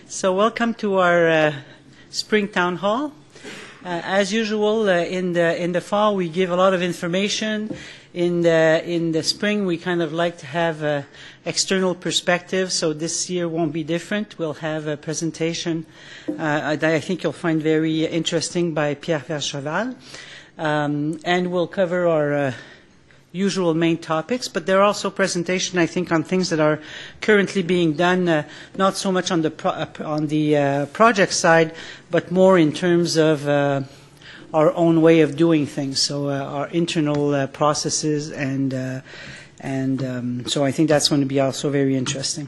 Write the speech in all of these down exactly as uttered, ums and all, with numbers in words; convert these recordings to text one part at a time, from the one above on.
So welcome to our uh, spring town hall. Uh, as usual, uh, in the in the fall we give a lot of information. In the in the spring we kind of like to have a external perspective. So this year won't be different. We'll have a presentation uh, that I think you'll find very interesting by Pierre Vercheval, um, and we'll cover our Uh, usual main topics, but there are also presentations, I think, on things that are currently being done, uh, not so much on the pro uh, on the uh, project side, but more in terms of uh, our own way of doing things, so uh, our internal uh, processes, and uh, and um, so I think that's going to be also very interesting.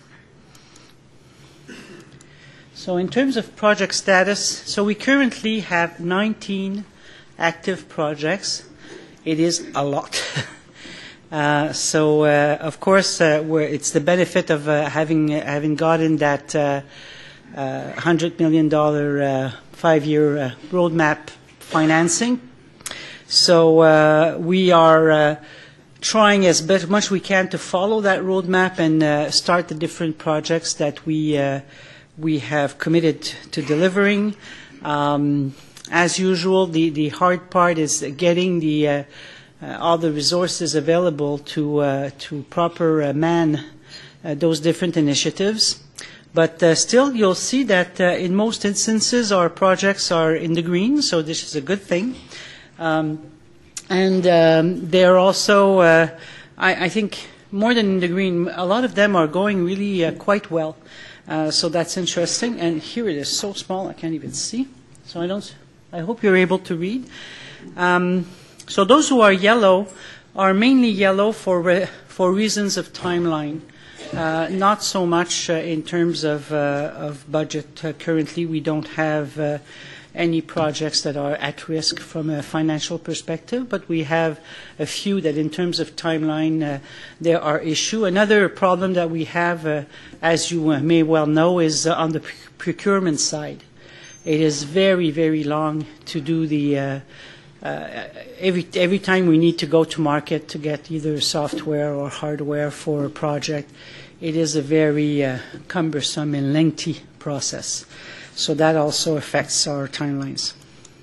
So in terms of project status, so we currently have nineteen active projects. It is a lot. uh, so, uh, of course, uh, we're, it's the benefit of uh, having uh, having gotten that uh, uh, one hundred million dollars uh, five-year uh, roadmap financing. So uh, we are uh, trying as best, much we can to follow that roadmap and uh, start the different projects that we uh, we have committed to delivering. Um, As usual, the, the hard part is getting the, uh, uh, all the resources available to, uh, to proper uh, man uh, those different initiatives. But uh, still, you'll see that uh, in most instances our projects are in the green, so this is a good thing. Um, and um, they're also, uh, I, I think, more than in the green, a lot of them are going really uh, quite well. Uh, so that's interesting. And here it is, so small I can't even see. So I don't... I hope you're able to read. Um, so those who are yellow are mainly yellow for re for reasons of timeline, uh, not so much uh, in terms of, uh, of budget. Uh, currently, we don't have uh, any projects that are at risk from a financial perspective, but we have a few that, in terms of timeline, uh, there are issues. Another problem that we have, uh, as you uh, may well know, is uh, on the procurement side. It is very, very long to do the, uh, uh, every, every time we need to go to market to get either software or hardware for a project, it is a very uh, cumbersome and lengthy process. So that also affects our timelines.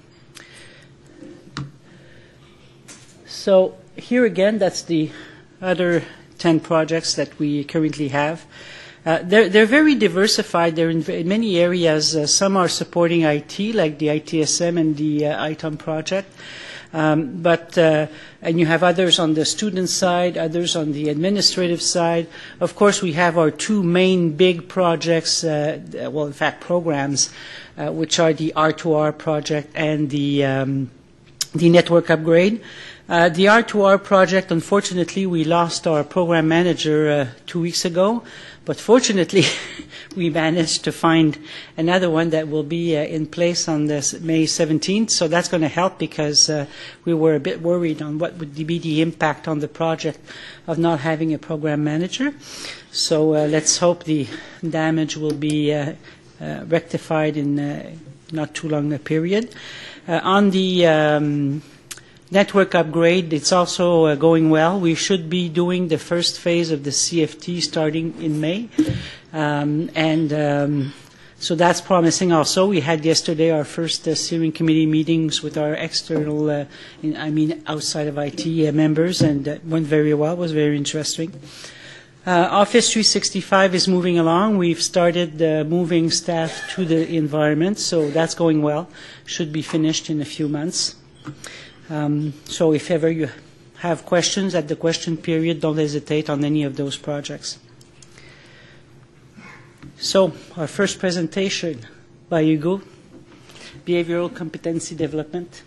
So here again, that's the other ten projects that we currently have. Uh, they're, they're very diversified. They're in, in many areas. Uh, some are supporting I T, like the I T S M and the uh, I T O M project. Um, but, uh, and you have others on the student side, others on the administrative side. Of course, we have our two main big projects, uh, well, in fact, programs, uh, which are the R two R project and the, um, the network upgrade. Uh, the R two R project, unfortunately, we lost our program manager uh, two weeks ago, but fortunately, we managed to find another one that will be uh, in place on this May seventeenth, so that's going to help because uh, we were a bit worried on what would be the impact on the project of not having a program manager. So uh, let's hope the damage will be uh, uh, rectified in uh, not too long a period. Uh, on the um, network upgrade, it's also uh, going well. We should be doing the first phase of the C F T starting in May. Um, and um, so that's promising also. We had yesterday our first uh, steering committee meetings with our external, uh, in, I mean outside of I T uh, members, and that went very well, was very interesting. Uh, Office three sixty-five is moving along. We've started uh, moving staff to the environment, so that's going well. Should be finished in a few months. Um, so if ever you have questions at the question period, don't hesitate on any of those projects. So our first presentation by Hugo, Behavioral Competency Development.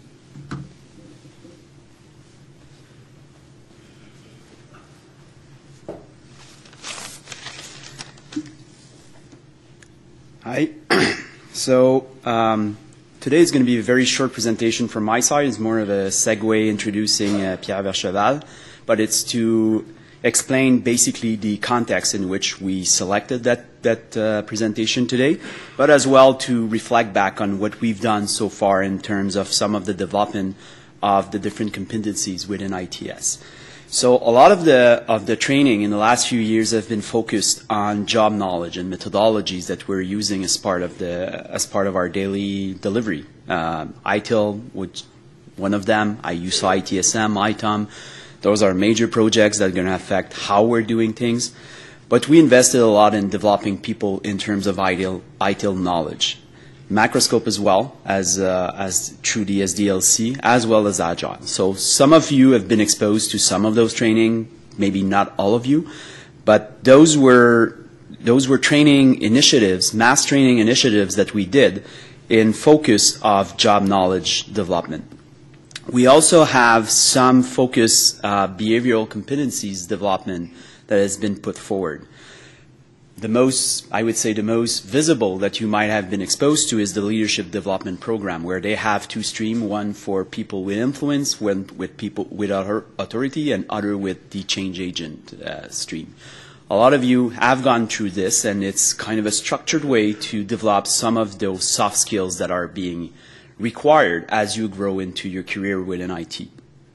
Hi. So um, today is going to be a very short presentation from my side. It's more of a segue introducing uh, Pierre Vercheval, but it's to explain basically the context in which we selected that, that uh, presentation today, but as well to reflect back on what we've done so far in terms of some of the development of the different competencies within I T S. So a lot of the of the training in the last few years have been focused on job knowledge and methodologies that we're using as part of the as part of our daily delivery. Uh, I T I L, which one of them, I U S O, I T S M, I T O M. Those are major projects that are going to affect how we're doing things. But we invested a lot in developing people in terms of I T I L knowledge. Macroscope as well as uh, as through the S D L C, as well as Agile. So some of you have been exposed to some of those training, maybe not all of you, but those were those were training initiatives, mass training initiatives that we did in focus of job knowledge development. We also have some focus uh, behavioral competencies development that has been put forward. The most, I would say, the most visible that you might have been exposed to is the leadership development program, where they have two streams, one for people with influence, one with people with authority, and other with the change agent uh, stream. A lot of you have gone through this, and it's kind of a structured way to develop some of those soft skills that are being required as you grow into your career within I T.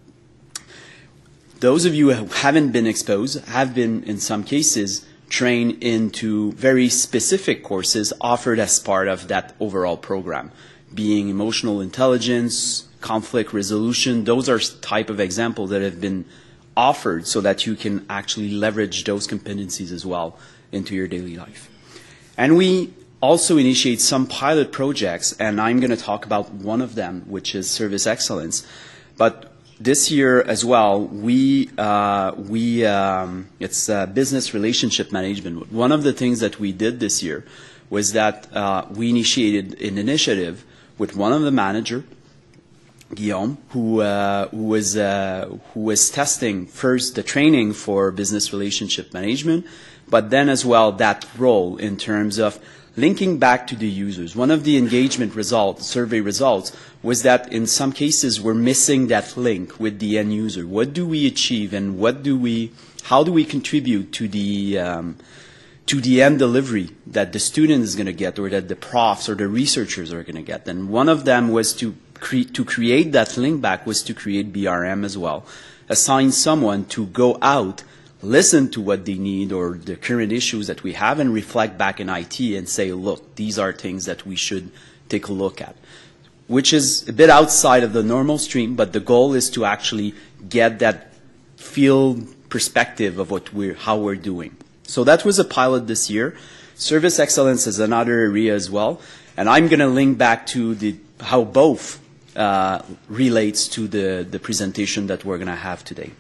Those of you who haven't been exposed have been, in some cases, trained into very specific courses offered as part of that overall program, being emotional intelligence, conflict resolution. Those are type of examples that have been offered so that you can actually leverage those competencies as well into your daily life. And we also initiate some pilot projects, and I'm going to talk about one of them, which is service excellence. But this year as well, we, uh, we um, it's uh, business relationship management. One of the things that we did this year was that uh, we initiated an initiative with one of the manager, Guillaume, who, uh, who, was, uh, who was testing first the training for business relationship management, but then as well that role in terms of linking back to the users. One of the engagement results, survey results, was that in some cases we're missing that link with the end user. What do we achieve, and what do we, how do we contribute to the um, to the end delivery that the student is going to get, or that the profs or the researchers are going to get? And one of them was to cre- to create that link back was to create B R M as well, assign someone to go out, listen to what they need or the current issues that we have, and reflect back in I T and say, look, these are things that we should take a look at, which is a bit outside of the normal stream, but the goal is to actually get that field perspective of what we're, how we're doing. So that was a pilot this year. Service excellence is another area as well, and I'm going to link back to the, how both uh, relates to the, the presentation that we're going to have today.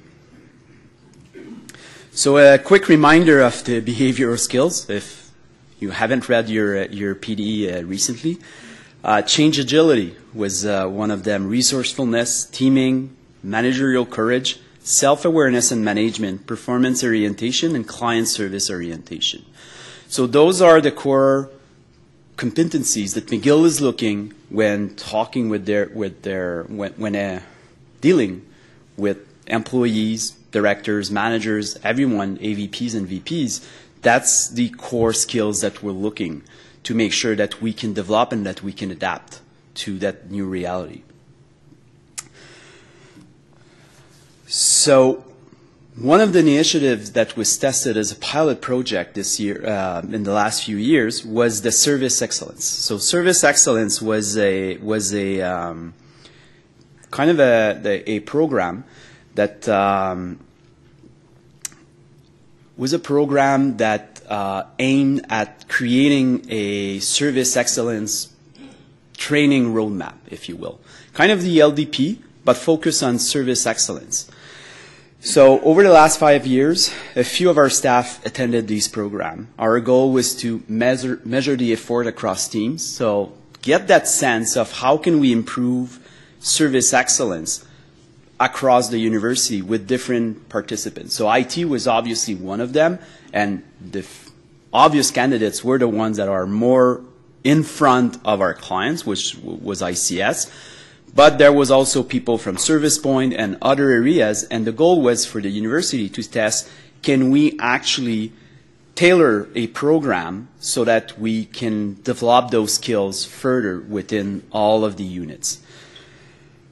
So a quick reminder of the behavioral skills, if you haven't read your, your P D E uh, recently. Uh, change agility was uh, one of them. Resourcefulness, teaming, managerial courage, self-awareness and management, performance orientation, and client service orientation. So those are the core competencies that McGill is looking when talking with their, with their when, when uh, dealing with employees, directors, managers, everyone, A V Ps and V Ps. That's the core skills that we're looking to make sure that we can develop and that we can adapt to that new reality. So one of the initiatives that was tested as a pilot project this year, uh, in the last few years, was the service excellence. So service excellence was a, was a um, kind of a, a, a program that um, was a program that uh, aimed at creating a service excellence training roadmap, if you will. Kind of the L D P, but focus on service excellence. So over the last five years, a few of our staff attended this program. Our goal was to measure, measure the effort across teams. So get that sense of how can we improve service excellence across the university with different participants. So I T was obviously one of them, and the f- obvious candidates were the ones that are more in front of our clients, which w- was I C S. But there was also people from ServicePoint and other areas, and the goal was for the university to test, can we actually tailor a program so that we can develop those skills further within all of the units.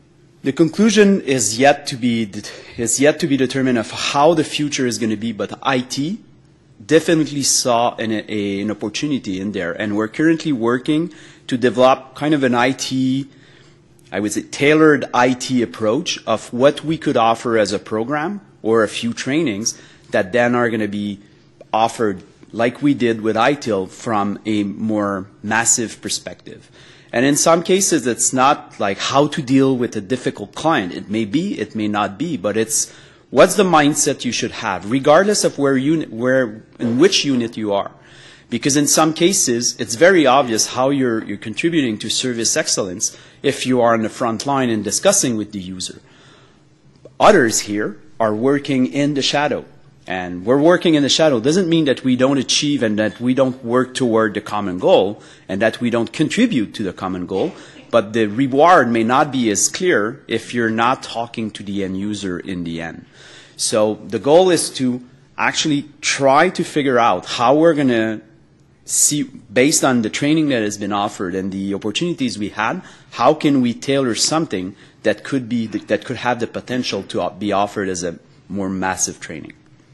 The conclusion is yet to be is yet to be determined of how the future is going to be, but I T definitely saw an, a, an opportunity in there, and we're currently working to develop kind of an I T, I would say tailored I T approach of what we could offer as a program or a few trainings that then are going to be offered like we did with I T I L from a more massive perspective. And in some cases, it's not like how to deal with a difficult client. It may be, it may not be, but it's what's the mindset you should have, regardless of where unit, where, in which unit you are. Because in some cases, it's very obvious how you're, you're contributing to service excellence if you are on the front line and discussing with the user. Others here are working in the shadow. And we're working in the shadow doesn't mean that we don't achieve and that we don't work toward the common goal and that we don't contribute to the common goal, but the reward may not be as clear if you're not talking to the end user in the end. So the goal is to actually try to figure out how we're going to see, based on the training that has been offered and the opportunities we had, how can we tailor something that could be, that could have the potential to be offered as a more massive training.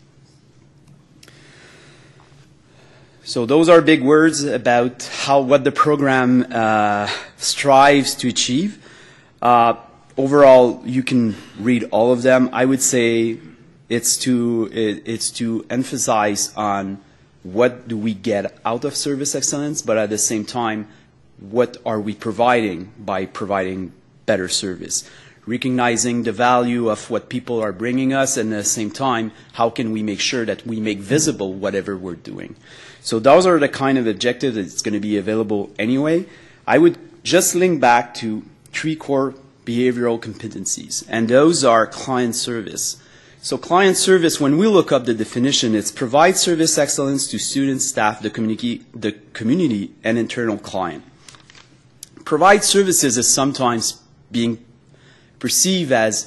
So those are big words about how what the program uh, strives to achieve. Uh, overall, you can read all of them. I would say it's to it, it's to emphasize on what do we get out of service excellence, but at the same time, what are we providing by providing better service? Recognizing the value of what people are bringing us, and at the same time, how can we make sure that we make visible whatever we're doing? So those are the kind of objectives that's going to be available anyway. I would just link back to three core behavioral competencies, and those are client service. So client service, when we look up the definition, it's provide service excellence to students, staff, the community, the community, and internal client. Provide services is sometimes being perceived as,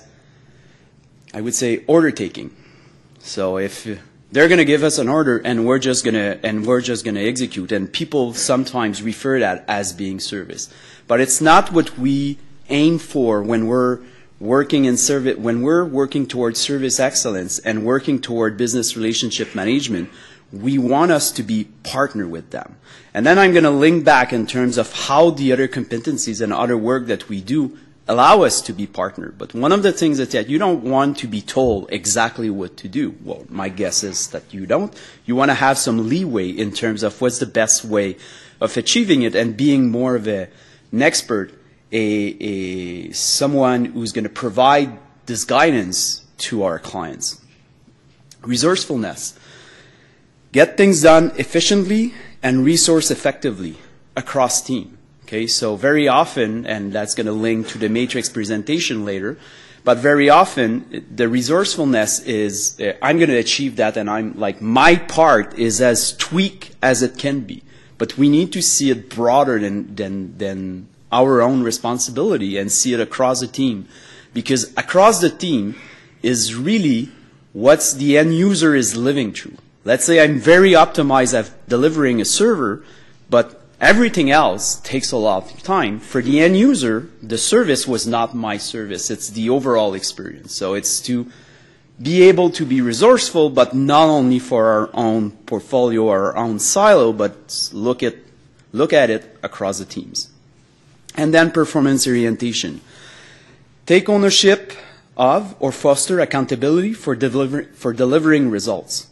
I would say, order taking. So if they're going to give us an order and we're just going to and we're just going to execute, and people sometimes refer that as being service, but it's not what we aim for when we're working in service, when we're working towards service excellence and working toward business relationship management. We want us to be partner with them. And then I'm going to link back in terms of how the other competencies and other work that we do allow us to be partner. But one of the things is that you don't want to be told exactly what to do. Well, my guess is that you don't. You want to have some leeway in terms of what's the best way of achieving it and being more of a, an expert, a, a someone who's going to provide this guidance to our clients. Resourcefulness. Get things done efficiently and resource effectively across team. Okay, so very often, and that's going to link to the matrix presentation later, but very often the resourcefulness is, uh, I'm going to achieve that, and I'm like, my part is as tweak as it can be. But we need to see it broader than, than, than our own responsibility and see it across the team. Because across the team is really what the end user is living through. Let's say I'm very optimized at delivering a server, but everything else takes a lot of time. For the end user, the service was not my service. It's the overall experience. So it's to be able to be resourceful, but not only for our own portfolio or our own silo, but look at, look at it across the teams. And then performance orientation. Take ownership of or foster accountability for, deliver, for delivering results.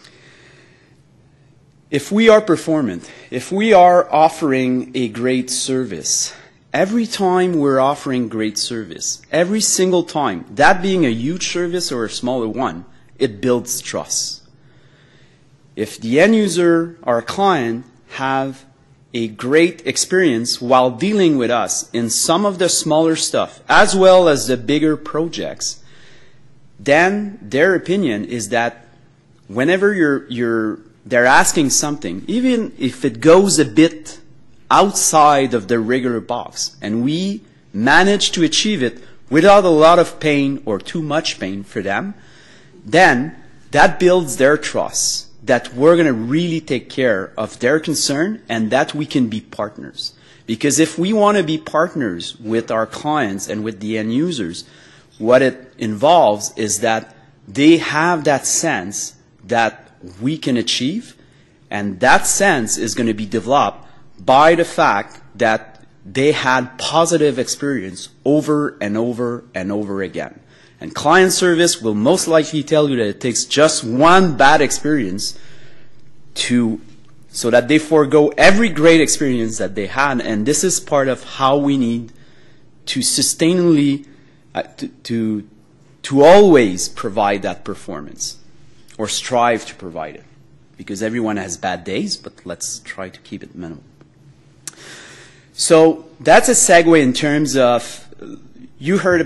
If we are performant, if we are offering a great service, every time we're offering great service, every single time, that being a huge service or a smaller one, it builds trust. If the end user, our client, have a great experience while dealing with us in some of the smaller stuff, as well as the bigger projects, then their opinion is that whenever you're, you're they're asking something, even if it goes a bit outside of the regular box, and we manage to achieve it without a lot of pain or too much pain for them, then that builds their trust that we're going to really take care of their concern and that we can be partners. Because if we want to be partners with our clients and with the end users, what it involves is that they have that sense that we can achieve, and that sense is going to be developed by the fact that they had positive experience over and over and over again. And client service will most likely tell you that it takes just one bad experience to, so that they forego every great experience that they had. And this is part of how we need to sustainably, uh, to, to, to always provide that performance, or strive to provide it. Because everyone has bad days, but let's try to keep it minimal. So that's a segue in terms of, you heard